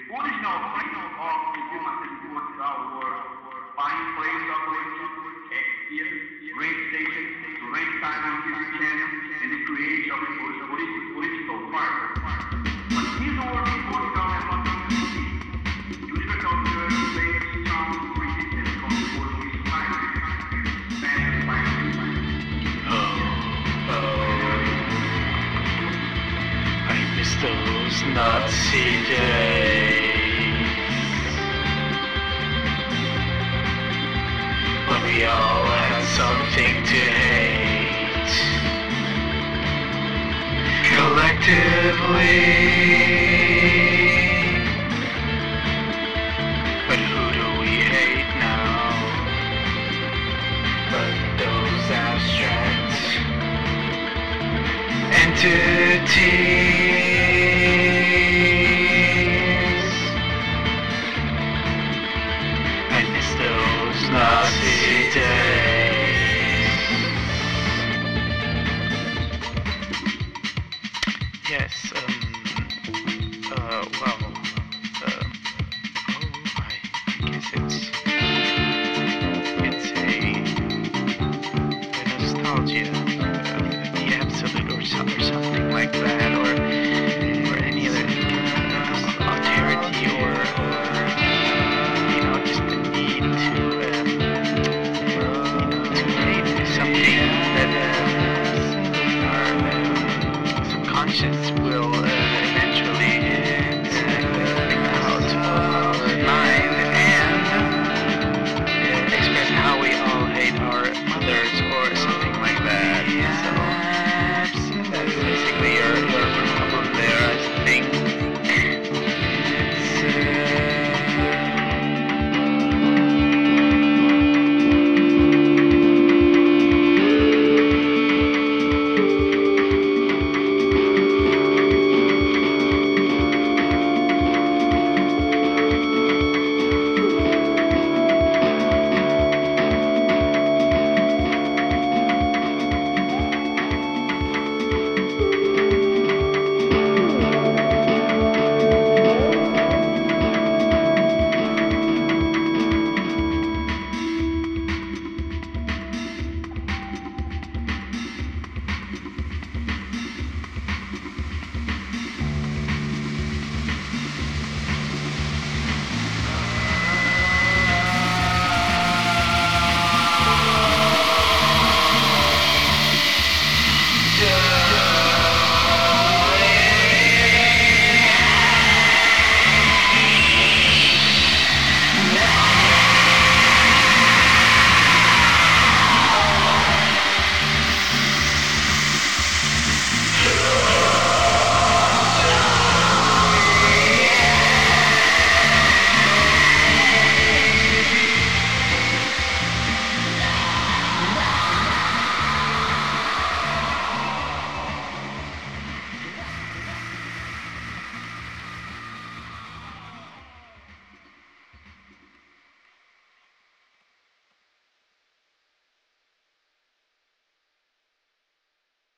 original point of the human world, find place of worship, here, great station, great time on this channel, and the creation of political part. But his work in Portugal has not been complete. Universal Church plays strong resistance and control his life, expanded by I miss those Nazi days when we all had something to hate collectively. But who do we hate now? But those abstract entities. I miss those Nazi days. Yes, well,